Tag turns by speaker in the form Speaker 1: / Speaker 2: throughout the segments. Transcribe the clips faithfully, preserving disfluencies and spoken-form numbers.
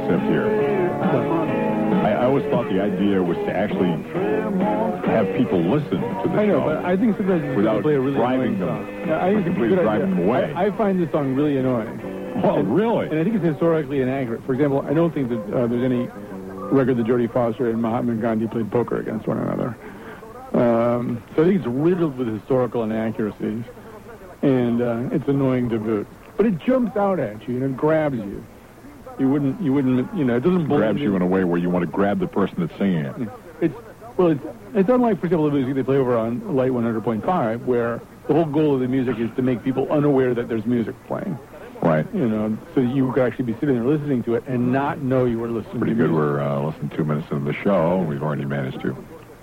Speaker 1: concept here. I, I always thought the idea was to actually have people listen to the
Speaker 2: I know,
Speaker 1: show.
Speaker 2: but I think sometimes it's
Speaker 1: without
Speaker 2: play a really
Speaker 1: driving
Speaker 2: annoying
Speaker 1: them,
Speaker 2: song. Yeah, I think it's a
Speaker 1: completely
Speaker 2: good
Speaker 1: driving
Speaker 2: idea.
Speaker 1: them away.
Speaker 2: I, I find this song really annoying.
Speaker 1: Oh,
Speaker 2: and,
Speaker 1: really?
Speaker 2: And I think it's historically inaccurate. For example, I don't think that uh, there's any record that Jodie Foster and Mahatma Gandhi played poker against one another. Um, so I think it's riddled with historical inaccuracies, and uh, it's annoying to boot. But it jumps out at you and it grabs you. You wouldn't, you wouldn't, you know, it doesn't
Speaker 1: grabs you in a way where you want to grab the person that's singing it.
Speaker 2: It's well, it's it's unlike, for example, the music they play over on Light one hundred point five, where the whole goal of the music is to make people unaware that there's music playing.
Speaker 1: Right.
Speaker 2: You know, so you could actually be sitting there listening to it and not know you were listening.
Speaker 1: Pretty
Speaker 2: to
Speaker 1: good.
Speaker 2: music.
Speaker 1: We're uh, less than two minutes into the show. We've already managed to.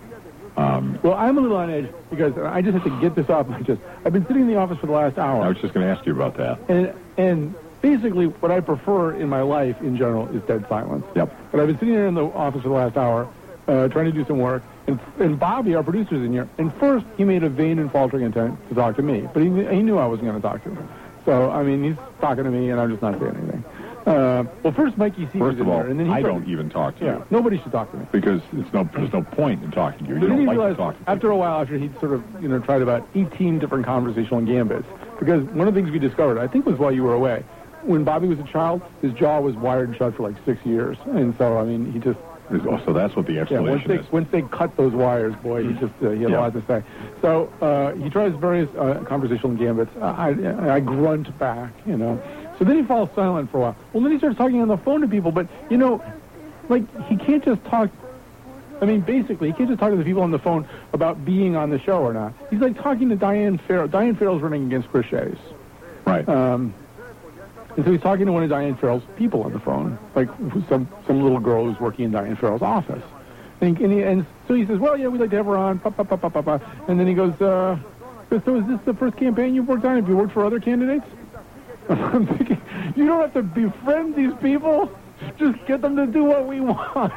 Speaker 1: Um,
Speaker 2: well, I'm a little on edge because I just have to get this off my chest. I've been sitting in the office for the last hour.
Speaker 1: I was just going to ask you about that.
Speaker 2: And and basically, what I prefer in my life in general is dead silence.
Speaker 1: Yep.
Speaker 2: But I've been sitting here in the office for the last hour, uh, trying to do some work, and, and Bobby, our producer's in here. And first, he made a vain and faltering intent to talk to me, but he, he knew I wasn't going to talk to him. So, I mean, he's talking to me, and I'm just not saying anything. Uh, well, first, Mikey C.
Speaker 1: First of all,
Speaker 2: there, and then he
Speaker 1: I
Speaker 2: started,
Speaker 1: don't even talk to
Speaker 2: yeah,
Speaker 1: you.
Speaker 2: Nobody should talk to me.
Speaker 1: Because it's no, there's no point in talking to you. You
Speaker 2: But then
Speaker 1: don't
Speaker 2: he
Speaker 1: like
Speaker 2: realized
Speaker 1: to talk to
Speaker 2: after a while, after he'd sort of, you know, tried about eighteen different conversational gambits, because one of the things we discovered, I think was while you were away, when Bobby was a child, his jaw was wired shut for like six years. And so, I mean, he just...
Speaker 1: Oh, so that's what the
Speaker 2: Yeah,
Speaker 1: explanation
Speaker 2: once they,
Speaker 1: is.
Speaker 2: once they cut those wires, boy, he just, uh, he had
Speaker 1: Yeah.
Speaker 2: a lot to say. So, uh, he tries various uh, conversational gambits. I, I, I grunt back, you know. So then he falls silent for a while. Well, then he starts talking on the phone to people, but, you know, like, he can't just talk... I mean, basically, he can't just talk to the people on the phone about being on the show or not. He's like talking to Diane Farrell. Diane Farrell's running against Chris Shays.
Speaker 1: Right.
Speaker 2: Um, and so he's talking to one of Diane Farrell's people on the phone, like some some little girl who's working in Diane Farrell's office. And, he, and, he, and so he says, well, yeah, we'd like to have her on. Pa, pa, pa, pa, pa, pa. And then he goes, uh, so is this the first campaign you've worked on? Have you worked for other candidates? I'm thinking, you don't have to befriend these people. Just get them to do what we want.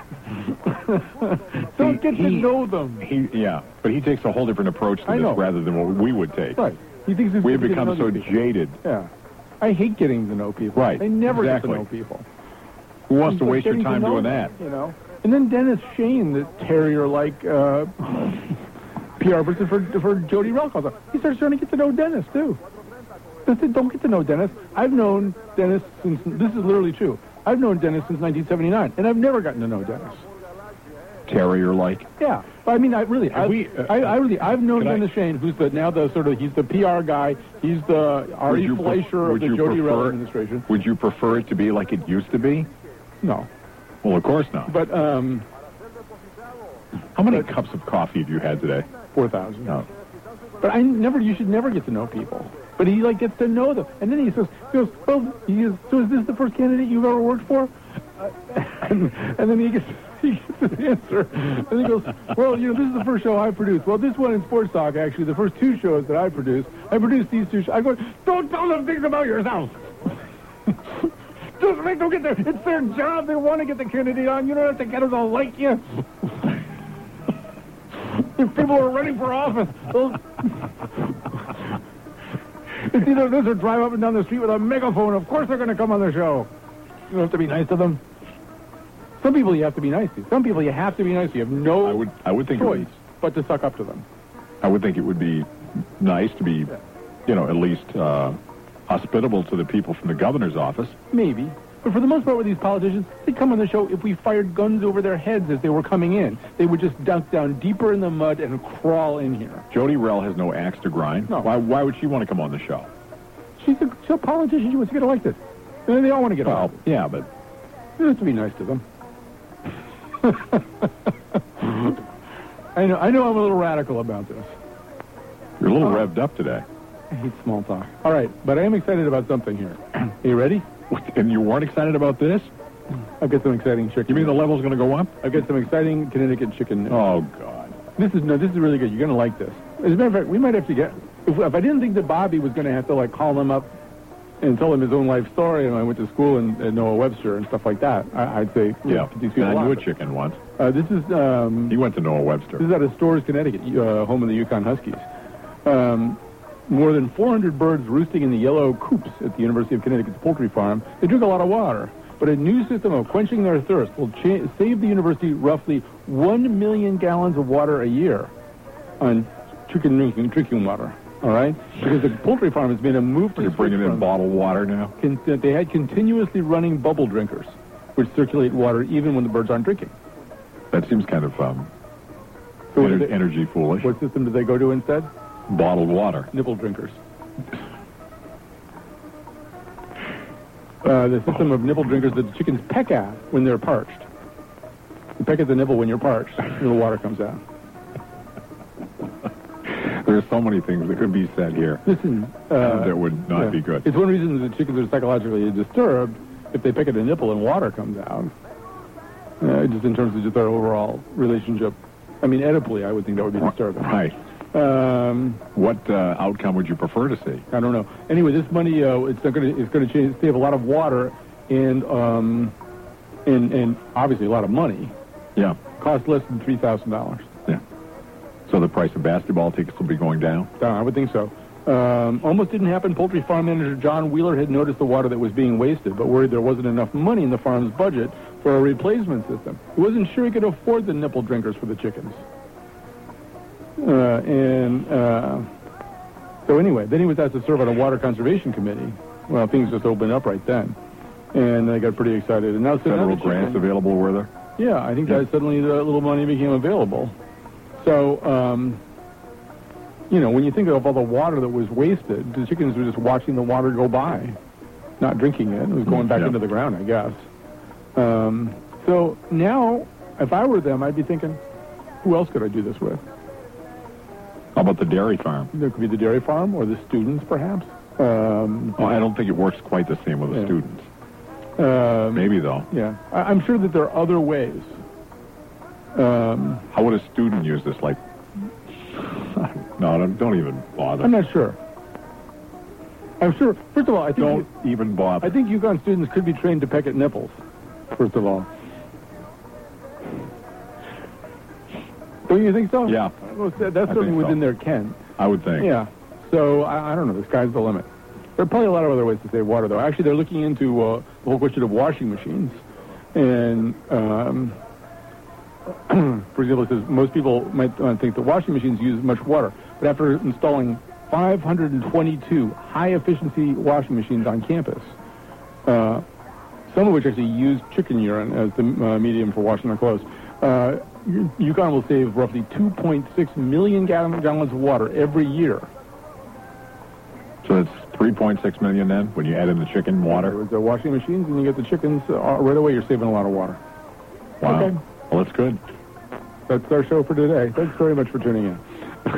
Speaker 2: Don't get
Speaker 1: he,
Speaker 2: to know them.
Speaker 1: He, yeah, but he takes a whole different approach to
Speaker 2: I
Speaker 1: this
Speaker 2: know.
Speaker 1: rather than what we would take.
Speaker 2: Right. He thinks this
Speaker 1: We
Speaker 2: is
Speaker 1: have
Speaker 2: getting to
Speaker 1: become
Speaker 2: know
Speaker 1: so
Speaker 2: these people.
Speaker 1: jaded.
Speaker 2: Yeah. I hate getting to know people.
Speaker 1: Right,
Speaker 2: I never
Speaker 1: exactly.
Speaker 2: get to know people.
Speaker 1: Who wants
Speaker 2: It's
Speaker 1: to
Speaker 2: like
Speaker 1: waste your
Speaker 2: getting to
Speaker 1: time
Speaker 2: know
Speaker 1: doing
Speaker 2: them,
Speaker 1: that?
Speaker 2: You know. And then Dennis Shane, the terrier-like uh, P R person for for Jody Rell calls up. He starts trying to get to know Dennis too. I said, don't get to know Dennis. I've known Dennis since. This is literally true. I've known Dennis since nineteen seventy-nine, and I've never gotten to know Dennis.
Speaker 1: Terrier-like?
Speaker 2: Yeah, but I mean, I really, I,
Speaker 1: we, uh,
Speaker 2: I, I really, I've known
Speaker 1: can I-
Speaker 2: Dennis Shane, who's the now the sort of he's the P R guy. He's the
Speaker 1: Would
Speaker 2: Ari
Speaker 1: you pref-
Speaker 2: Fleischer of
Speaker 1: would
Speaker 2: the
Speaker 1: you
Speaker 2: Jody Rell
Speaker 1: prefer-
Speaker 2: administration.
Speaker 1: Would you prefer it to be like it used to be?
Speaker 2: No,
Speaker 1: Well, of course not.
Speaker 2: but um,
Speaker 1: How many
Speaker 2: but-
Speaker 1: cups of coffee have you had today?
Speaker 2: four thousand.
Speaker 1: No.
Speaker 2: But I never, you should never get to know people. But he, like, gets to know them. And then he says, he goes, well, he goes, so is this the first candidate you've ever worked for? Uh, and, and then he gets, he gets an answer. And he goes, well, you know, this is the first show I produced. Well, this one in Sports Talk, actually, the first two shows that I produced, I produced these two shows. I go, don't tell them things about yourself. Just make them get there. It's their job. They want to get the candidate on. You don't have to get them to like you. If people are running for office, they'll... It's either this or drive up and down the street with a megaphone. Of course they're going to come on the show. You don't have to be nice to them. Some people you have to be nice to. Some people you have to be nice to. You have no
Speaker 1: I would, I would think it
Speaker 2: choice
Speaker 1: would,
Speaker 2: but to suck up to them.
Speaker 1: I would think it would be nice to be, you know, at least uh, hospitable to the people from the governor's office.
Speaker 2: Maybe. But for the most part with these politicians, they come on the show, if we fired guns over their heads as they were coming in, they would just dunk down deeper in the mud and crawl in here.
Speaker 1: Jody Rell has no axe to grind.
Speaker 2: No.
Speaker 1: Why, why would she want to come on the show?
Speaker 2: She's a, she's a politician. She wants to get elected. And they all want to get
Speaker 1: Well,
Speaker 2: elected.
Speaker 1: yeah, but
Speaker 2: You have to be nice to them. I know. I know. I'm a little radical about this.
Speaker 1: you're a little
Speaker 2: Uh,
Speaker 1: revved up today.
Speaker 2: I hate small talk. All right, but I am excited about something here. Are you ready?
Speaker 1: And you weren't excited about this?
Speaker 2: I've got some exciting chicken.
Speaker 1: You mean the level's going to go up?
Speaker 2: I've got some exciting Connecticut chicken.
Speaker 1: Oh, God.
Speaker 2: This is no. This is really good. You're going to like this. As a matter of fact, we might have to get. If, if I didn't think that Bobby was going to have to like call them up and tell him his own life story, and I went to school in, in Noah Webster and stuff like that, I, I'd say
Speaker 1: Yeah.
Speaker 2: these people
Speaker 1: And I knew a
Speaker 2: laugh.
Speaker 1: chicken once.
Speaker 2: Uh, this is um,
Speaker 1: He went to Noah Webster.
Speaker 2: This is out of Storrs, Connecticut, uh, home of the Yukon Huskies. Um, more than four hundred birds roosting in the yellow coops at the University of Connecticut's poultry farm. They drink a lot of water. but a new system of quenching their thirst will cha- save the university roughly one million gallons of water a year on chicken drinking, drinking water. All right? Because the poultry farm has made a move to...
Speaker 1: You're bringing in bottled water now?
Speaker 2: Con- they had continuously running bubble drinkers, which circulate water even when the birds aren't drinking.
Speaker 1: That seems kind of um,
Speaker 2: So
Speaker 1: ener-
Speaker 2: they-
Speaker 1: energy foolish.
Speaker 2: What system did they go to instead?
Speaker 1: Bottled water.
Speaker 2: Nipple drinkers. Uh, the system of nipple drinkers that the chickens peck at when they're parched. You peck at the nipple when you're parched, and the water comes out.
Speaker 1: There are so many things that could be said here
Speaker 2: Listen, uh,
Speaker 1: that would not
Speaker 2: yeah.
Speaker 1: be good.
Speaker 2: It's one reason that chickens are psychologically disturbed if they peck at a nipple and water comes out. Uh, just in terms of just their overall relationship. I mean, edipally, I would think that would be disturbing.
Speaker 1: Right.
Speaker 2: Um,
Speaker 1: What uh, outcome would you prefer to see?
Speaker 2: I don't know. Anyway, this money uh, it's not going to it's going to change, save a lot of water and um, and and obviously a lot of money.
Speaker 1: Yeah.
Speaker 2: Cost less than three thousand dollars.
Speaker 1: Yeah. So the price of basketball tickets will be going down?
Speaker 2: Uh, I would think so. Um, almost didn't happen. Poultry farm manager John Wheeler had noticed the water that was being wasted, but worried there wasn't enough money in the farm's budget for a replacement system. He wasn't sure he could afford the nipple drinkers for the chickens. Uh, and uh, so anyway, then he was asked to serve on a water conservation committee. Well, things just opened up right then, and I got pretty excited. And now, so now
Speaker 1: Federal
Speaker 2: the
Speaker 1: grants
Speaker 2: chicken-
Speaker 1: available, were there?
Speaker 2: Yeah, I think
Speaker 1: Yeah.
Speaker 2: that suddenly the little money became available. So, um, you know, when you think of all the water that was wasted, the chickens were just watching the water go by, not drinking it. It was going back
Speaker 1: Yeah.
Speaker 2: into the ground, I guess. Um, so now, if I were them, I'd be thinking, who else could I do this with?
Speaker 1: How about the dairy farm?
Speaker 2: There could be the dairy farm or the students, perhaps. Um,
Speaker 1: Well, I don't think it works quite the same with the
Speaker 2: Yeah.
Speaker 1: students.
Speaker 2: um,
Speaker 1: Maybe, though.
Speaker 2: Yeah, I, I'm sure that there are other ways. Um,
Speaker 1: How would a student use this? Like, no, don't, don't even bother.
Speaker 2: I'm not sure. I'm sure. First of all, I think
Speaker 1: Don't even bother.
Speaker 2: I think UConn students could be trained to peck at nipples. First of all, don't you think so?
Speaker 1: Yeah.
Speaker 2: Well, that- that's
Speaker 1: I
Speaker 2: certainly
Speaker 1: think so.
Speaker 2: within their ken.
Speaker 1: I would think.
Speaker 2: Yeah. So I, I don't know. The sky's the limit. There are probably a lot of other ways to save water, though. Actually, they're looking into uh, the whole question of washing machines. And, um, for example, it says most people might uh, think that washing machines use much water. But after installing five hundred twenty-two high-efficiency washing machines on campus, uh, some of which actually use chicken urine as the uh, medium for washing their clothes, uh, UConn will save roughly two point six million gallon, gallons of water every year.
Speaker 1: So it's three point six million then, when you add in the chicken water?
Speaker 2: With the washing machines, and you get the chickens uh, right away, you're saving a lot of water.
Speaker 1: Wow.
Speaker 2: Okay.
Speaker 1: Well, that's good.
Speaker 2: That's our show for today. Thanks very much for tuning in.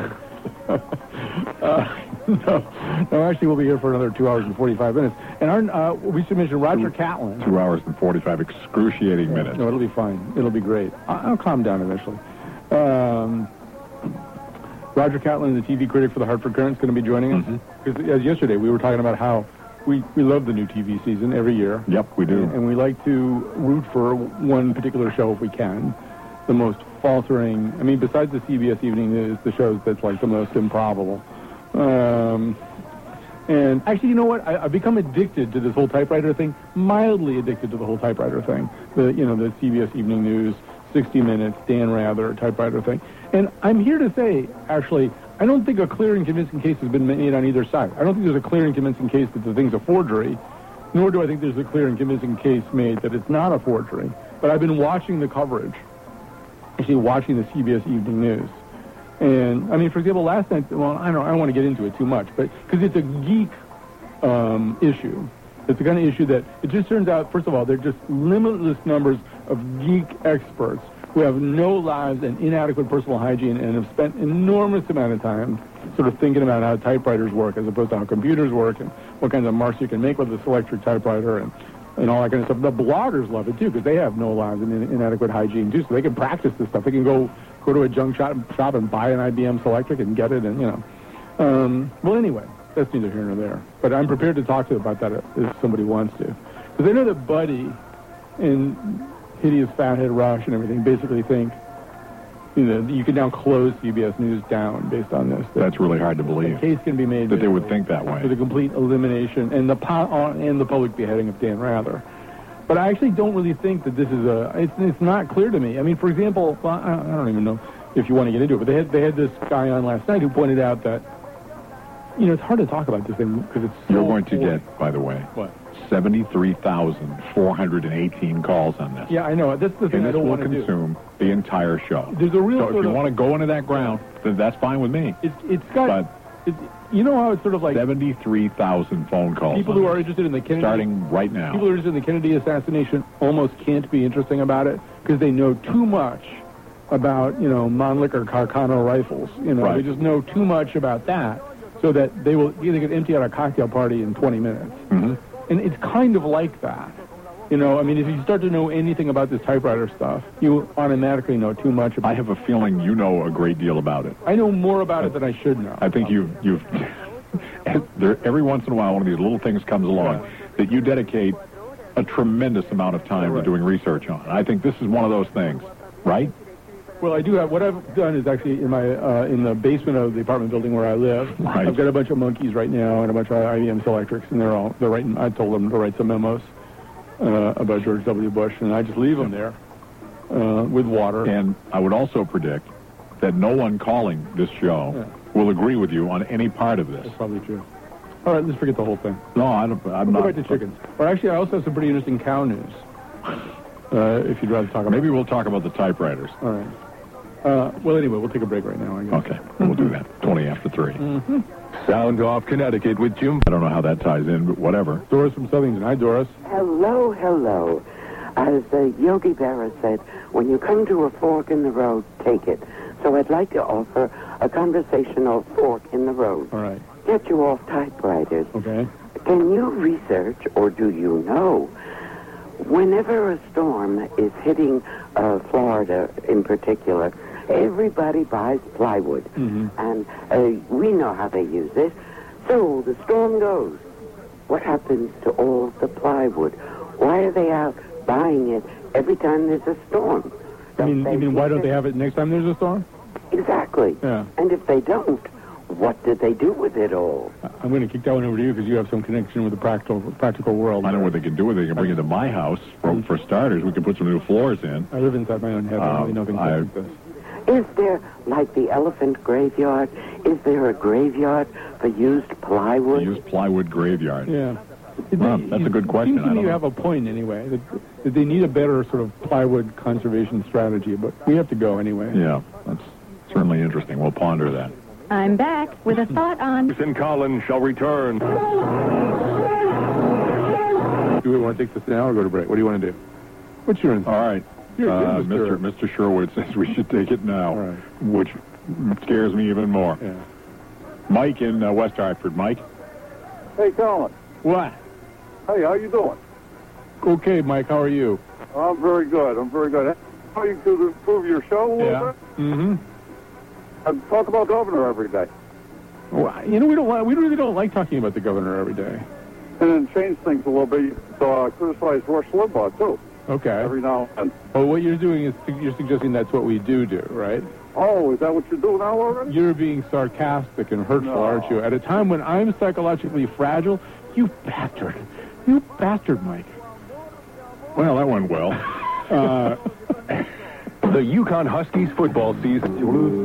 Speaker 2: uh, no, no, actually, we'll be here for another two hours and forty-five minutes. And our, uh, we should mention Roger Catlin.
Speaker 1: Two hours and forty-five excruciating minutes.
Speaker 2: No, it'll be fine. It'll be great. I'll, I'll calm down eventually. Um, Roger Catlin, the T V critic for the Hartford Courant, is going to be joining us. Because as yesterday, we were talking about how we, we love the new T V season every year.
Speaker 1: Yep, we do.
Speaker 2: And, and we like to root for one particular show if we can. The most faltering, I mean, besides the C B S Evening News, the shows that's like the most improbable. Um, and actually, you know what? I, I've become addicted to this whole typewriter thing, mildly addicted to the whole typewriter thing. The, you know, the C B S Evening News, sixty minutes, Dan Rather, typewriter thing. And I'm here to say, actually, I don't think a clear and convincing case has been made on either side. I don't think there's a clear and convincing case that the thing's a forgery, nor do I think there's a clear and convincing case made that it's not a forgery. But I've been watching the coverage, actually watching the C B S Evening News. And, I mean, for example, last night, well, I don't, I don't want to get into it too much, but because it's a geek um, issue. It's the kind of issue that it just turns out, first of all, they're just limitless numbers of geek experts who have no lives and inadequate personal hygiene and have spent enormous amount of time sort of thinking about how typewriters work as opposed to how computers work and what kinds of marks you can make with this electric typewriter and, and all that kind of stuff. The bloggers love it, too, because they have no lives and in, inadequate hygiene, too, so they can practice this stuff. They can go go to a junk shop, shop and buy an I B M Selectric and get it, and, you know. Um, well, anyway, that's neither here nor there. But I'm prepared to talk to you about that if somebody wants to. Because I know that Buddy and Hideous Fathead Rush and everything basically think, you know, you can now close C B S News down based on this. That
Speaker 1: That's really hard to
Speaker 2: a
Speaker 1: believe,
Speaker 2: case can be made
Speaker 1: that they would
Speaker 2: basically
Speaker 1: think that
Speaker 2: for the
Speaker 1: way.
Speaker 2: complete elimination and the po- uh, and the public beheading of Dan Rather. But I actually don't really think that this is a. It's it's not clear to me. I mean, for example, well, I, I don't even know if you want to get into it, but they had they had this guy on last night who pointed out that, you know, it's hard to talk about this thing because it's. So
Speaker 1: You're going to
Speaker 2: boring.
Speaker 1: get, by the way,
Speaker 2: What?
Speaker 1: seventy-three thousand four hundred eighteen calls on this.
Speaker 2: Yeah, I know. That's the thing
Speaker 1: And
Speaker 2: I
Speaker 1: this
Speaker 2: don't
Speaker 1: will
Speaker 2: want to do.
Speaker 1: consume the entire show.
Speaker 2: There's a real
Speaker 1: So if
Speaker 2: sort
Speaker 1: you
Speaker 2: of-
Speaker 1: want to go into that ground, then that's fine with me.
Speaker 2: It's it's got.
Speaker 1: But
Speaker 2: It, you know how it's sort of like
Speaker 1: seventy-three thousand phone calls.
Speaker 2: people
Speaker 1: on
Speaker 2: who are
Speaker 1: this,
Speaker 2: interested in the Kennedy.
Speaker 1: starting right now.
Speaker 2: People who are interested in the Kennedy assassination almost can't be interesting about it because they know too much about, you know, Mannlicher Carcano rifles. You know,
Speaker 1: Right.
Speaker 2: they just know too much about that, so that they will either get empty out a cocktail party in twenty minutes.
Speaker 1: Mm-hmm.
Speaker 2: And it's kind of like that. You know, I mean, if you start to know anything about this typewriter stuff, you automatically know too much about
Speaker 1: I have a feeling you know a great deal about it.
Speaker 2: I know more about it than I should know.
Speaker 1: I think you've you've there, every once in a while one of these little things comes along that you dedicate a tremendous amount of time
Speaker 2: Right.
Speaker 1: to doing research on. I think this is one of those things, right?
Speaker 2: Well, I do have. What I've done is actually in my uh, in the basement of the apartment building where I live.
Speaker 1: Right.
Speaker 2: I've got a bunch of monkeys right now and a bunch of I B M Selectrics, and they're all they're writing. I told them to write some memos uh, about George W. Bush, and I just leave them there uh, with water.
Speaker 1: And I would also predict that no one calling this show
Speaker 2: Yeah.
Speaker 1: will agree with you on any part of this.
Speaker 2: That's probably true. All right, let's forget the whole thing.
Speaker 1: No, I don't, I'm
Speaker 2: We'll
Speaker 1: not.
Speaker 2: go back to chickens. Or actually, I also have some pretty interesting cow news. Uh, if you'd rather talk about.
Speaker 1: Maybe we'll talk about the typewriters.
Speaker 2: All right. Uh, well, anyway, we'll take a break right now, I guess.
Speaker 1: Okay, we'll do that. twenty after three.
Speaker 2: Mm-hmm.
Speaker 1: Sound off Connecticut with Jim. I don't know how that ties in, but whatever.
Speaker 2: Doris from Southington. Hi, Doris.
Speaker 3: Hello, hello. As uh, Yogi Berra said, when you come to a fork in the road, take it. So I'd like to offer a conversational fork in the road.
Speaker 2: All right.
Speaker 3: Get you off typewriters.
Speaker 2: Okay.
Speaker 3: Can you research, or do you know, whenever a storm is hitting uh, Florida in particular, everybody buys plywood.
Speaker 2: Mm-hmm.
Speaker 3: And uh, we know how they use it. So the storm goes. What happens to all the plywood? Why are they out buying it every time there's a storm?
Speaker 2: I mean,
Speaker 3: Don't
Speaker 2: you mean
Speaker 3: keep
Speaker 2: why don't
Speaker 3: it?
Speaker 2: they have it next time there's a storm?
Speaker 3: Exactly.
Speaker 2: Yeah.
Speaker 3: And if they don't, what did they do with it all?
Speaker 2: I'm going to kick that one over to you because you have some connection with the practical practical world.
Speaker 1: I know what they can do with it. They can bring it to my house. For, for starters, we can put some new floors in.
Speaker 2: I live inside my own head. I don't really know things
Speaker 1: I-
Speaker 2: like this.
Speaker 3: Is there, like the elephant graveyard, is there a graveyard for used plywood?
Speaker 1: Use plywood graveyard.
Speaker 2: Yeah.
Speaker 1: Well, that's a good question.
Speaker 2: It seems to
Speaker 1: I
Speaker 2: me
Speaker 1: don't
Speaker 2: you
Speaker 1: know.
Speaker 2: have a point anyway. That, that they need a better sort of plywood conservation strategy, but we have to go anyway.
Speaker 1: Yeah, that's certainly interesting. We'll ponder that.
Speaker 4: I'm back with a thought on...
Speaker 1: Kristen Collins shall return.
Speaker 2: Do we want to take this now or go to break? What do you want to do? What's your
Speaker 1: All right.
Speaker 2: You're
Speaker 1: Uh,
Speaker 2: good,
Speaker 1: Mister
Speaker 2: Mister
Speaker 1: Mister Sherwood says we should take it now,
Speaker 2: All right.
Speaker 1: which scares me even more.
Speaker 2: Yeah.
Speaker 1: Mike in uh, West Hartford. Mike?
Speaker 5: Hey, Colin.
Speaker 2: What?
Speaker 5: Hey, how you doing?
Speaker 2: Okay, Mike, how are you?
Speaker 5: I'm very good. I'm very good. How you could improve your show a little
Speaker 2: Yeah.
Speaker 5: bit?
Speaker 2: Mm-hmm.
Speaker 5: And talk about governor every day.
Speaker 2: Well, you know, we don't li- we really don't like talking about the governor every day.
Speaker 5: And then change things a little bit. Uh, criticize Rush Limbaugh, too,
Speaker 2: Okay.
Speaker 5: every now and then.
Speaker 2: Well, what you're doing is you're suggesting that's what we do do, right?
Speaker 5: Oh, is that what you do now already?
Speaker 2: You're being sarcastic and hurtful,
Speaker 5: No.
Speaker 2: aren't you? At a time when I'm psychologically fragile, you bastard. You bastard, Mike.
Speaker 1: Well, that went well.
Speaker 2: Uh,
Speaker 6: The Yukon Huskies football season.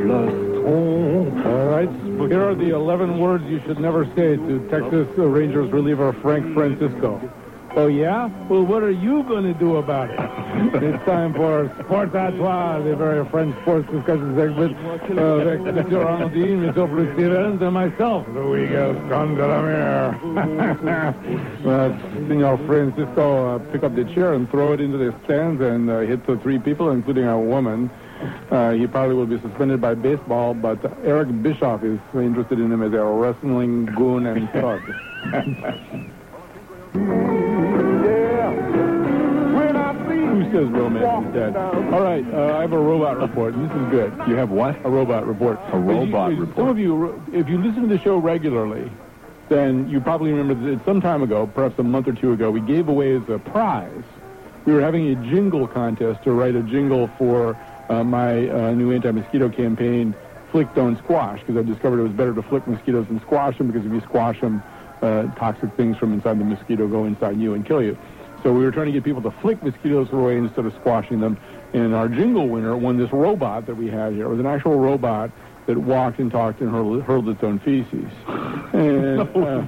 Speaker 2: all right, here are the eleven words you should never say to Texas Rangers reliever Frank Francisco. Oh, yeah? Well, what are you going to do about it? It's time for Sports à Trois, the very French sports discussion segment uh, with Mister Arnoldine, Mister Bruce Stevens, and myself, Luigi Scandalamere. uh, Senor Francisco, uh, pick up the chair and throw it into the stands and uh, hit the three people, including a woman. Uh, he probably will be suspended by baseball, but Eric Bischoff is interested in him as a wrestling goon and thug. Who says romance is dead? All right, uh, I have a robot report. This is good.
Speaker 1: You have what?
Speaker 2: A robot report.
Speaker 1: A robot
Speaker 2: As you- as
Speaker 1: report.
Speaker 2: Some of you, if you listen to the show regularly, then you probably remember that some time ago, perhaps a month or two ago, we gave away as a prize. We were having a jingle contest to write a jingle for uh, my uh, new anti-mosquito campaign, Flick Don't Squash, because I've discovered it was better to flick mosquitoes than squash them, because if you squash them, uh, toxic things from inside the mosquito go inside you and kill you. So we were trying to get people to flick mosquitoes away instead of squashing them. And our jingle winner won this robot that we had here. It was an actual robot that walked and talked and hurled, hurled its own feces. And uh,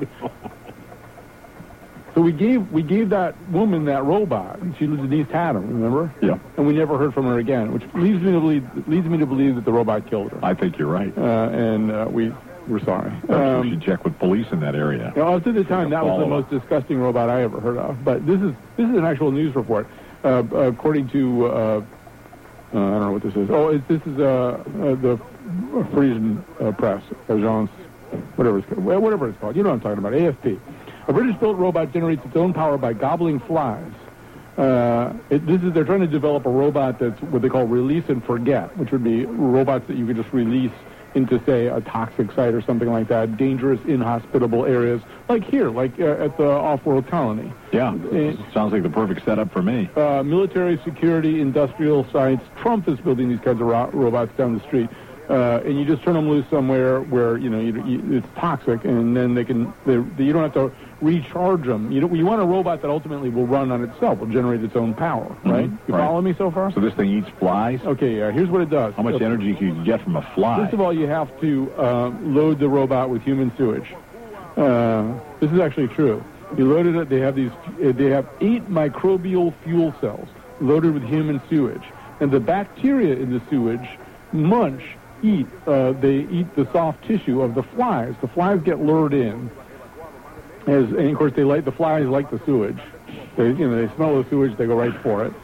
Speaker 2: so we gave we gave that woman that robot. And she lives in East Haddam, remember?
Speaker 1: Yeah.
Speaker 2: And we never heard from her again, which leads me to believe leads me to believe that the robot killed her.
Speaker 1: I think you're right.
Speaker 2: Uh, and uh, we we're sorry.
Speaker 1: Um, we
Speaker 2: Um,
Speaker 1: should check with police in that area.
Speaker 2: you know, up to the time, that was the
Speaker 1: Follow
Speaker 2: most disgusting robot I ever heard of. But this is this is an actual news report. Uh, according to uh, uh, I don't know what this is. Oh, it's, this is uh, uh, the Parisian uh, press, Agence, whatever it's called, whatever it's called. You know what I'm talking about. A F P. A British-built robot generates its own power by gobbling flies. Uh, it, this is they're trying to develop a robot that's what they call release and forget, which would be robots that you could just release into, say, a toxic site or something like that, dangerous, inhospitable areas, like here, like uh, at the Off-World Colony.
Speaker 1: Yeah,
Speaker 2: Uh,
Speaker 1: sounds like the perfect setup for me.
Speaker 2: uh, military, security, industrial sites. Trump is building these kinds of ro- robots down the street. Uh, and you just turn them loose somewhere where, you know, you, you, it's toxic, and then they can, they, they, you don't have to recharge them. You, don't, you want a robot that ultimately will run on itself, will generate its own power, right? You
Speaker 1: Right.
Speaker 2: follow me so far?
Speaker 1: So this thing eats flies?
Speaker 2: Okay, yeah, here's what it does.
Speaker 1: How much
Speaker 2: So,
Speaker 1: energy can you get from a fly?
Speaker 2: First of all, you have to uh, load the robot with human sewage. Uh, this is actually true. You loaded it, they have these, uh, they have eight microbial fuel cells loaded with human sewage. And the bacteria in the sewage munch, eat, uh, they eat the soft tissue of the flies. The flies get lured in. As, and of course, they like, the flies like the sewage. They, you know, they smell the sewage, they go right for it.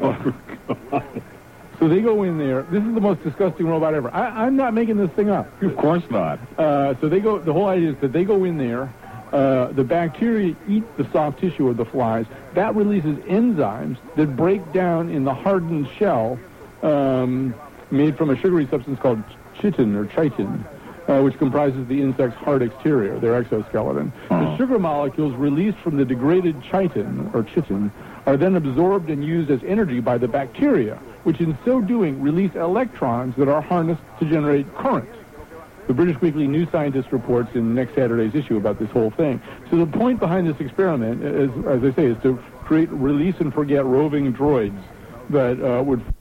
Speaker 2: So they go in there. This is the most disgusting robot ever. I, I'm not making this thing up.
Speaker 1: Of course not.
Speaker 2: Uh, so they go. The whole idea is that they go in there. Uh, the bacteria eat the soft tissue of the flies. That releases enzymes that break down in the hardened shell, um, made from a sugary substance called chitin or chitin, uh, which comprises the insect's hard exterior, their exoskeleton.
Speaker 1: Oh.
Speaker 2: The sugar molecules released from the degraded chitin or chitin are then absorbed and used as energy by the bacteria, which in so doing release electrons that are harnessed to generate current. The British Weekly New Scientist reports in next Saturday's issue about this whole thing. So the point behind this experiment, is, as I say, is to create release and forget roving droids that uh, would